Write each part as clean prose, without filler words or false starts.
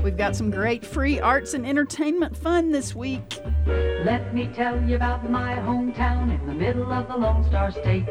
We've got some great free arts and entertainment fun this week. Let me tell you about my hometown in the middle of the Lone Star State.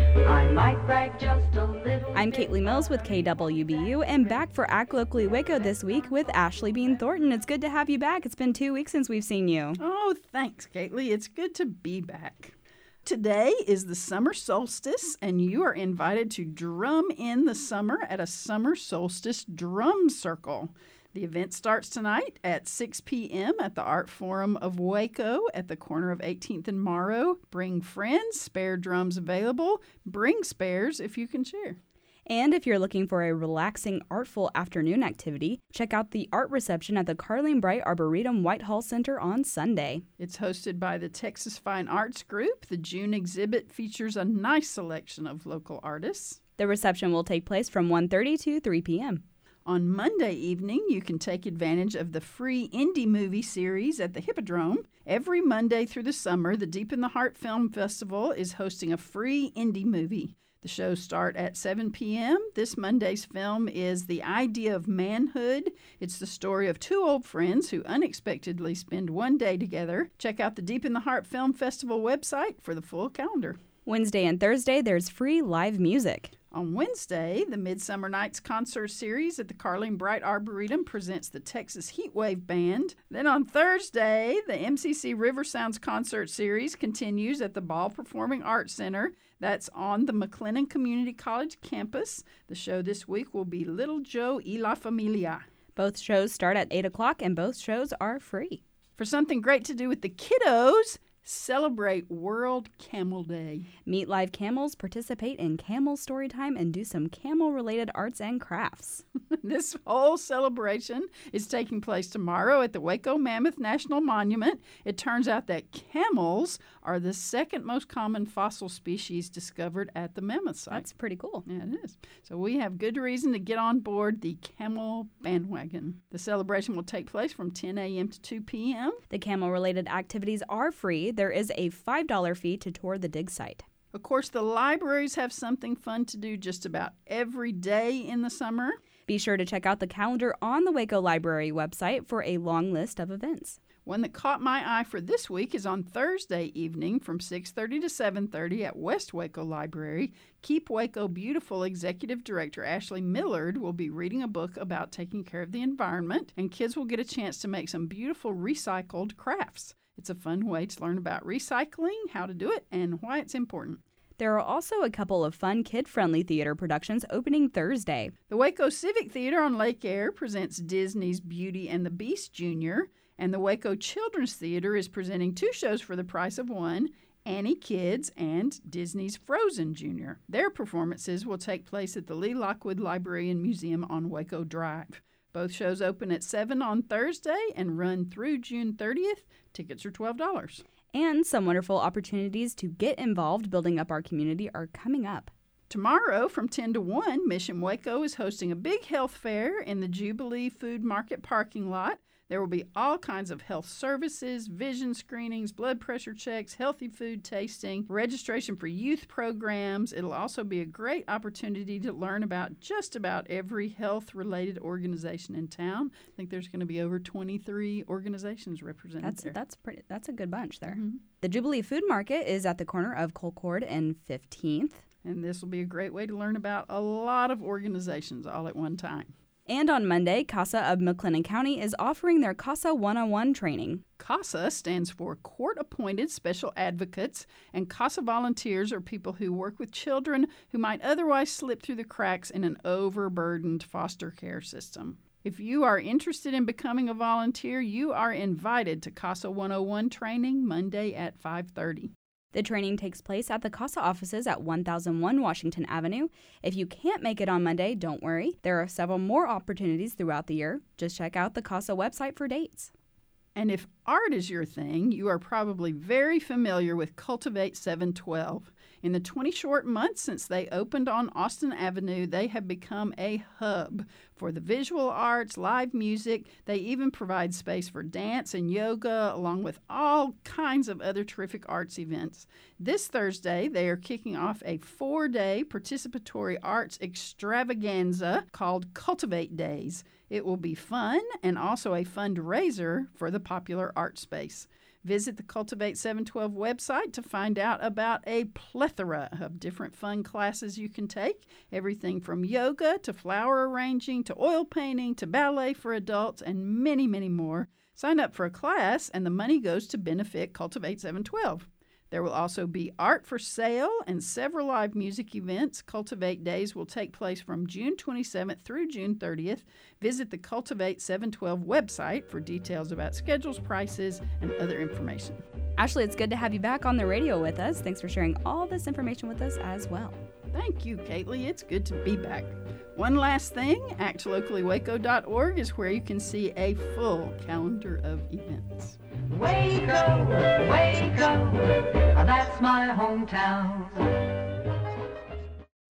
I might brag just a little. I'm Caitlin Mills with KWBU and back for Act Locally Waco this week with Ashley Bean Thornton. It's good to have you back. It's been 2 weeks since we've seen you. Oh, thanks, Caitlin. It's good to be back. Today is the summer solstice, and you are invited to drum in the summer at a summer solstice drum circle. The event starts tonight at 6 p.m. at the Art Forum of Waco at the corner of 18th and Morrow. Bring friends, spare drums available. Bring spares if you can share. And if you're looking for a relaxing, artful afternoon activity, check out the art reception at the Carleen Bright Arboretum Whitehall Center on Sunday. It's hosted by the Texas Fine Arts Group. The June exhibit features a nice selection of local artists. The reception will take place from 1:30 to 3 p.m. On Monday evening, you can take advantage of the free indie movie series at the Hippodrome. Every Monday through the summer, the Deep in the Heart Film Festival is hosting a free indie movie. The shows start at 7 p.m. This Monday's film is The Idea of Manhood. It's the story of two old friends who unexpectedly spend one day together. Check out the Deep in the Heart Film Festival website for the full calendar. Wednesday and Thursday, there's free live music. On Wednesday, the Midsummer Nights Concert Series at the Carleen Bright Arboretum presents the Texas Heatwave Band. Then on Thursday, the MCC River Sounds Concert Series continues at the Ball Performing Arts Center. That's on the McLennan Community College campus. The show this week will be Little Joe y la Familia. Both shows start at 8 o'clock and both shows are free. For something great to do with the kiddos, celebrate World Camel Day. Meet live camels, participate in camel story time, and do some camel-related arts and crafts. This whole celebration is taking place tomorrow at the Waco Mammoth National Monument. It turns out that camels are the second most common fossil species discovered at the Mammoth site. That's pretty cool. Yeah, it is. So we have good reason to get on board the camel bandwagon. The celebration will take place from 10 a.m. to 2 p.m. The camel-related activities are free. There is a $5 fee to tour the dig site. Of course, the libraries have something fun to do just about every day in the summer. Be sure to check out the calendar on the Waco Library website for a long list of events. One that caught my eye for this week is on Thursday evening from 6:30 to 7:30 at West Waco Library. Keep Waco Beautiful Executive Director Ashley Millard will be reading a book about taking care of the environment, and kids will get a chance to make some beautiful recycled crafts. It's a fun way to learn about recycling, how to do it, and why it's important. There are also a couple of fun kid-friendly theater productions opening Thursday. The Waco Civic Theater on Lake Air presents Disney's Beauty and the Beast Jr., and the Waco Children's Theater is presenting two shows for the price of one, Annie Kids and Disney's Frozen Jr. Their performances will take place at the Lee Lockwood Library and Museum on Waco Drive. Both shows open at 7 on Thursday and run through June 30th. Tickets are $12. And some wonderful opportunities to get involved building up our community are coming up. Tomorrow from 10 to 1, Mission Waco is hosting a big health fair in the Jubilee Food Market parking lot. There will be all kinds of health services, vision screenings, blood pressure checks, healthy food tasting, registration for youth programs. It'll also be a great opportunity to learn about just about every health-related organization in town. I think there's going to be over 23 organizations represented there. That's a good bunch there. Mm-hmm. The Jubilee Food Market is at the corner of Colcord and 15th. And this will be a great way to learn about a lot of organizations all at one time. And on Monday, CASA of McLennan County is offering their CASA 101 training. CASA stands for Court-Appointed Special Advocates, and CASA volunteers are people who work with children who might otherwise slip through the cracks in an overburdened foster care system. If you are interested in becoming a volunteer, you are invited to CASA 101 training Monday at 5:30. The training takes place at the CASA offices at 1001 Washington Avenue. If you can't make it on Monday, don't worry. There are several more opportunities throughout the year. Just check out the CASA website for dates. And if art is your thing, you are probably very familiar with Cultivate 712. In the 20 short months since they opened on Austin Avenue, they have become a hub for the visual arts, live music. They even provide space for dance and yoga, along with all kinds of other terrific arts events. This Thursday, they are kicking off a 4-day participatory arts extravaganza called Cultivate Days. It will be fun and also a fundraiser for the popular art space. Visit the Cultivate 712 website to find out about a plethora of different fun classes you can take, everything from yoga to flower arranging to oil painting to ballet for adults and many, many more. Sign up for a class and the money goes to benefit Cultivate 712. There will also be art for sale and several live music events. Cultivate Days will take place from June 27th through June 30th. Visit the Cultivate 712 website for details about schedules, prices, and other information. Ashley, it's good to have you back on the radio with us. Thanks for sharing all this information with us as well. Thank you, Kately. It's good to be back. One last thing, actlocallywaco.org is where you can see a full calendar of events. Waco, Waco, that's my hometown.